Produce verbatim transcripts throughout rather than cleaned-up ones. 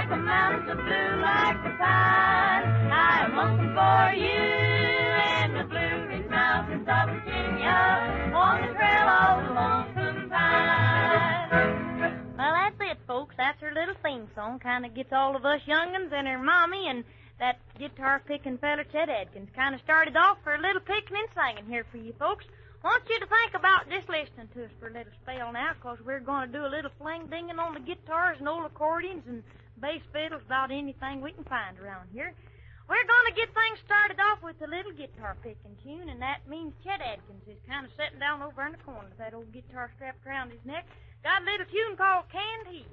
like the mountains, the blue like the pine. I am looking for you in the Blue Ridge Mountains of Virginia, on the trail of the lonesome pine. Well, that's it, folks. That's her little theme song. Kind of gets all of us young'uns and her mommy and that guitar-picking feller, Chet Adkins. Kind of started off for a little picking and singing here for you folks. Want you to think about just listening to us for a little spell now, because we're going to do a little fling-dinging on the guitars and old accordions and bass fiddles, about anything we can find around here. We're going to get things started off with a little guitar-picking tune, and that means Chet Adkins is kind of sitting down over in the corner with that old guitar strapped around his neck. Got a little tune called Canned Heat.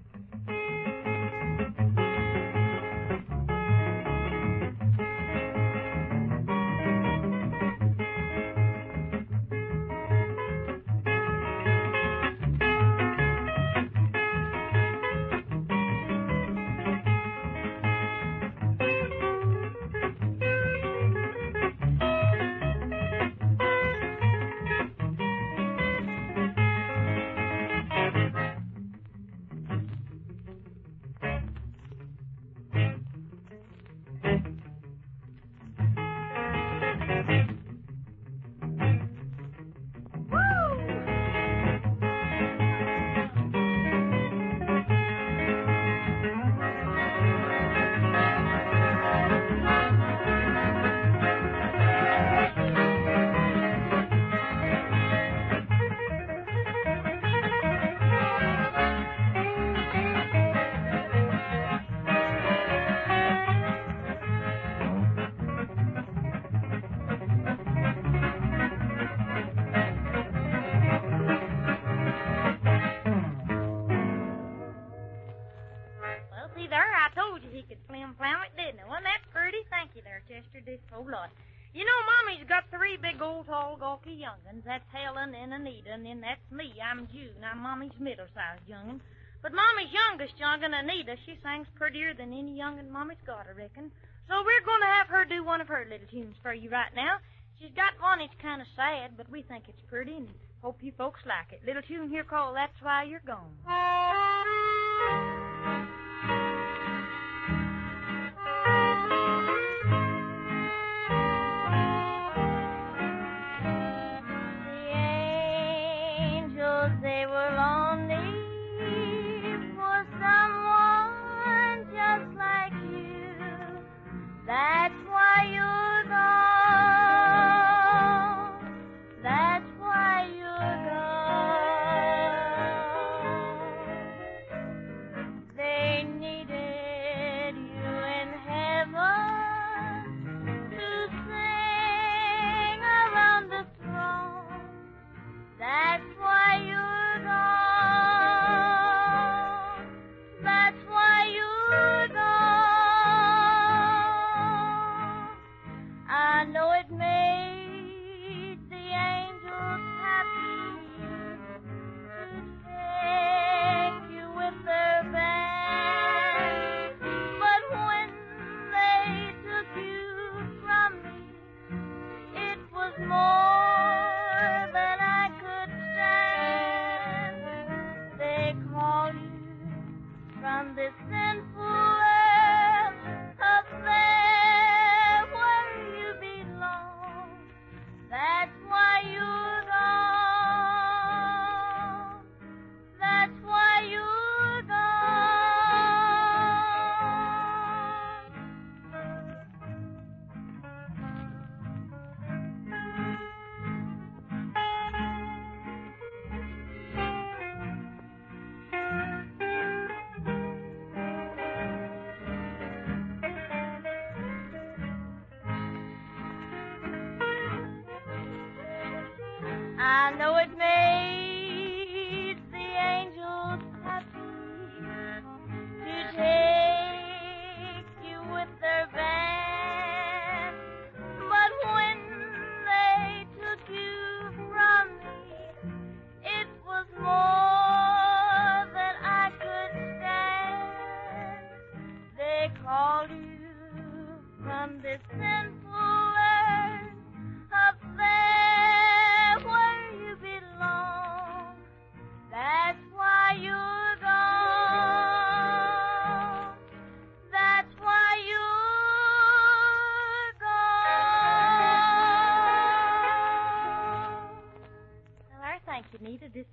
You know, Mommy's got three big old tall gawky young'uns. That's Helen and Anita, and then that's me. I'm June. I'm Mommy's middle-sized young'un. But Mommy's youngest young'un, Anita, she sings prettier than any young'un Mommy's got, I reckon. So we're going to have her do one of her little tunes for you right now. She's got one that's kind of sad, but we think it's pretty, and hope you folks like it. Little tune here called That's Why You're Gone. They were lonely for someone just like you. That's why you're gone. That's why you're gone. They needed you in heaven to sing around the throne. That's why you're I know it made the angels happy to take you with their band, but when they took you from me, it was more than I could stand. They called you from this sinful earth up there where you belong. That's why you're gone.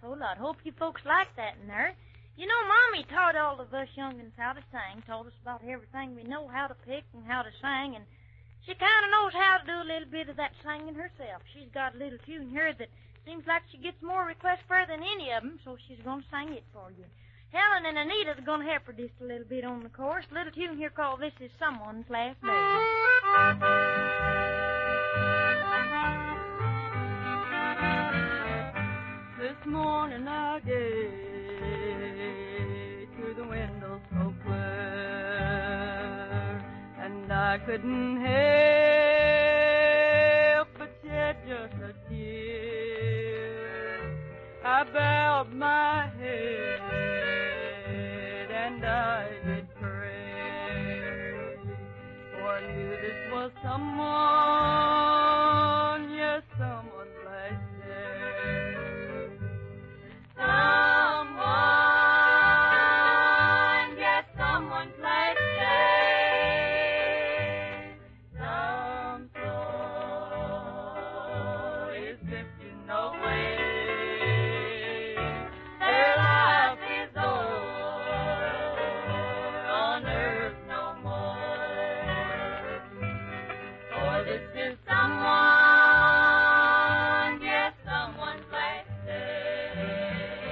whole lot. Hope you folks like that in there. You know, Mommy taught all of us young'uns how to sing, taught us about everything we know how to pick and how to sing, and she kind of knows how to do a little bit of that singing herself. She's got a little tune here that seems like she gets more requests for than any of them, so she's going to sing it for you. Helen and Anita's going to help her just a little bit on the chorus. A little tune here called This Is Someone's Last Day. This morning I gave to the window so clear, and I couldn't help but shed just a tear. I bowed my head and I did pray, for I knew this was someone, yes, someone's last day. Someone, yes, someone's last day. Some soul is drifting away. Their life is over, on earth no more. For this is someone, yes, someone's last day.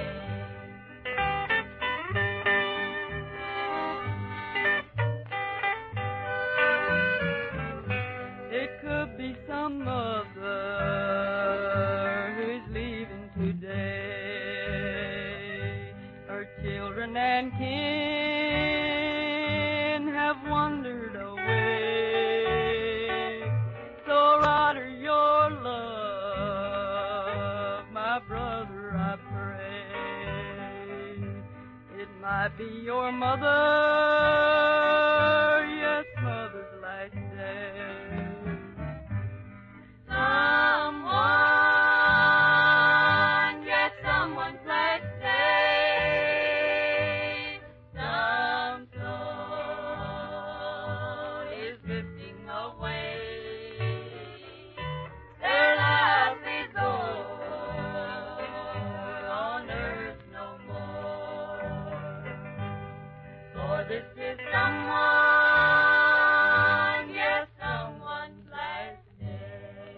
It could be some mother who's leaving today. Her children and kin have wandered away. So write her your love, my brother, I pray. It might be your mother, yes, mother's last day. Someone, yes, someone's last day. Some soul is drifting away. Their life is over, on earth no more. For this is someone, yes, someone's last day.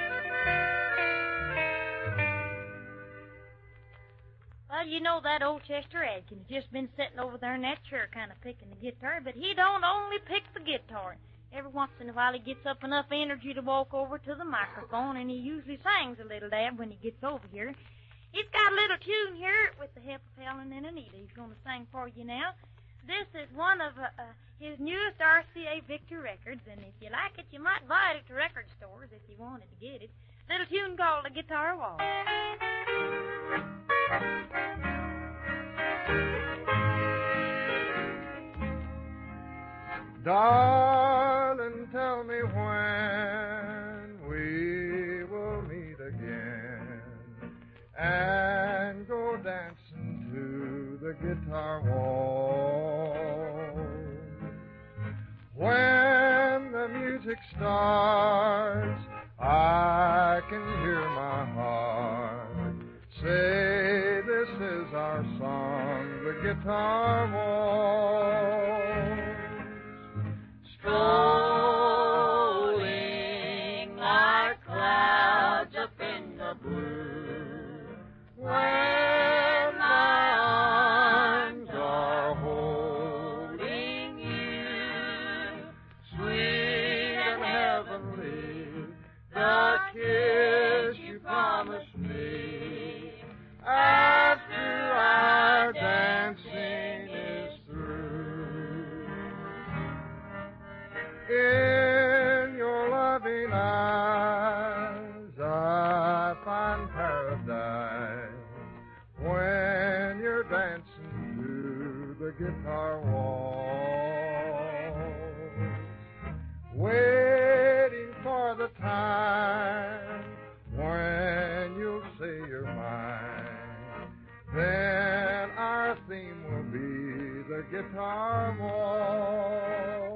Well, you know that old Chester Adkins just been sitting over there in that chair kind of picking the guitar, but he don't only pick the guitar. Every once in a while he gets up enough energy to walk over to the microphone, and he usually sings a little dab when he gets over here. He's got a little tune here with the help of Helen and Anita. He's going to sing for you now. This is one of uh, uh, his newest R C A Victor records, and if you like it, you might buy it at the record stores if you wanted to get it. Little tune called The Guitar Waltz. Darling, tell me when we will meet again and go dancing to the guitar waltz. When the music starts, I can hear my heart say, this is our song, the guitar waltz. Strolling like clouds up in the blue, where my arms are holding you, sweet and heavenly, the kiss you promised me after our dancing is through. In your loving eyes I find paradise when you're dancing to the guitar waltz, waiting for the time when you'll say you're mine. Then our theme will be the guitar waltz.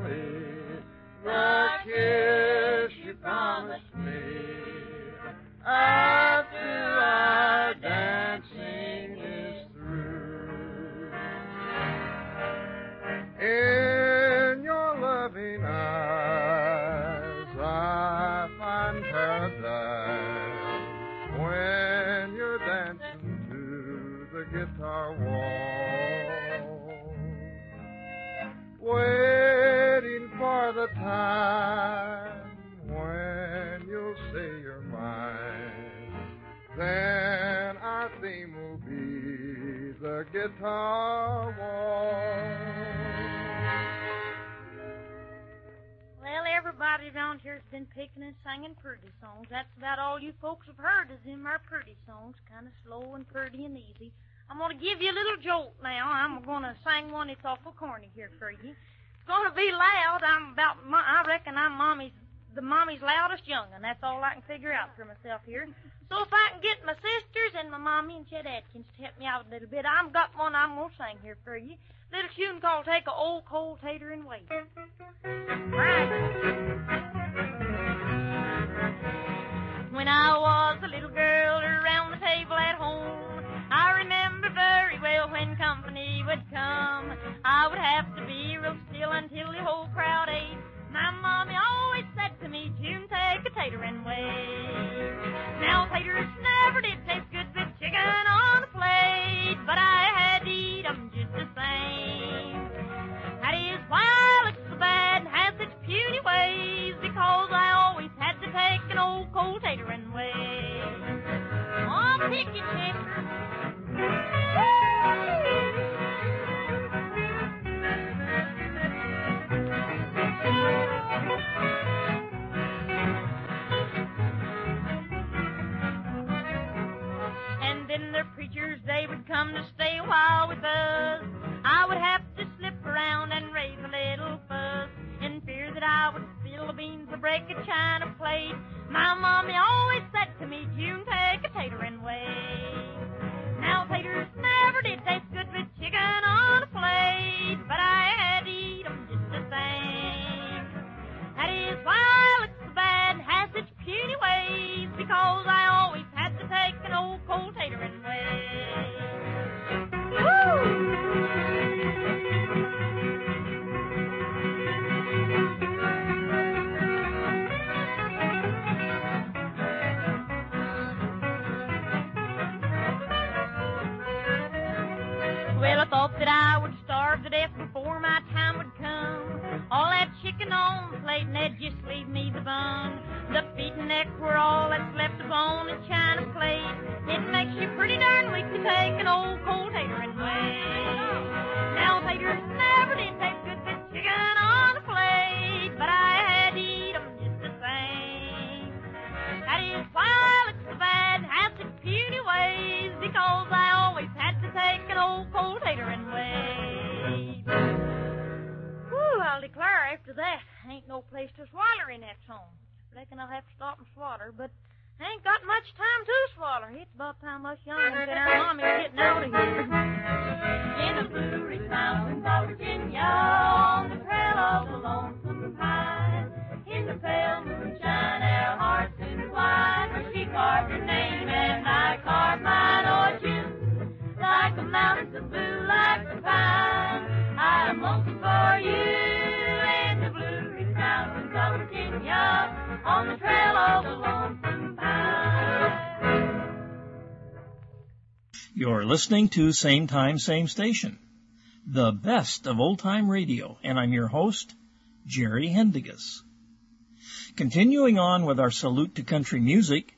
me the kiss you promised me after our dancing is through. In your loving eyes I find paradise when you're dancing to the guitar wall, waiting for the time when you'll say you're mine. Then our theme will be the guitar wall. Well, everybody around here's been picking and singing pretty songs. That's about all you folks have heard is them our pretty songs, kind of slow and pretty and easy. I'm going to give you a little jolt now. I'm going to sing one that's awful corny here for you. It's going to be loud. I'm about, I reckon I'm mommy's, the mommy's loudest young'un. That's all I can figure out for myself here. So if I can get my sisters and my mommy and Chet Atkins to help me out a little bit, I've got one I'm going to sing here for you. Little tune called Take a Old Cold Tater and Wait. Right. When I was a little girl around the table at home, I remember very well when company would come, I would have to be real still until the whole crowd ate. My mommy always said to me, June, take a tater and wait. Now, taters never did taste good with chicken on a plate, but I had to eat 'em just the same. That is why I look so bad and have such puny ways, because I always had to take an old cold tater and wait. Oh, picky chicken. And then the preachers, they would come to stay a while with us. I would have to slip around and raise a little fuss, in fear that I would spill the beans or break a china plate. My mommy always said to me, June, take a tater and wait. Now, taters never did taste good with chicken on a plate, but I had to eat 'em just the same. That is why I look so bad and have such puny ways, because I always had to take an old cold tater and wait. Woo! Well, I thought that I would starve to death before my time would come. All that chicken on the plate, and they'd just leave me the bun. The feet and neck were all that's left upon a china plate. It makes you pretty darn weak to take an old cold tater and wait. Now, taters never did taste good with chicken on a plate, but I had to eat 'em just the same. That is why I look so bad and have such puny ways, because I always had to take an old cold tater and wait. Whew, I'll declare after that, ain't no place to swaller in that song. Reckon I'll have to stop and swatter, but I ain't got much time to swaller. It's about time us young'uns and our mommy's getting out of here. In the Blue Ridge Mountains of Virginia, on the trail of the lonesome pine, in the pale moonshine, our hearts entwine, where she carved her name and I carved mine. Oh, June, like the mountains of blue, like the pine, I'm looking for you in the Blue Ridge Mountains of Virginia, on the trail of the lonesome pine. You're listening to Same Time, Same Station, the best of old-time radio, and I'm your host, Jerry Hendigas. Continuing on with our salute to country music,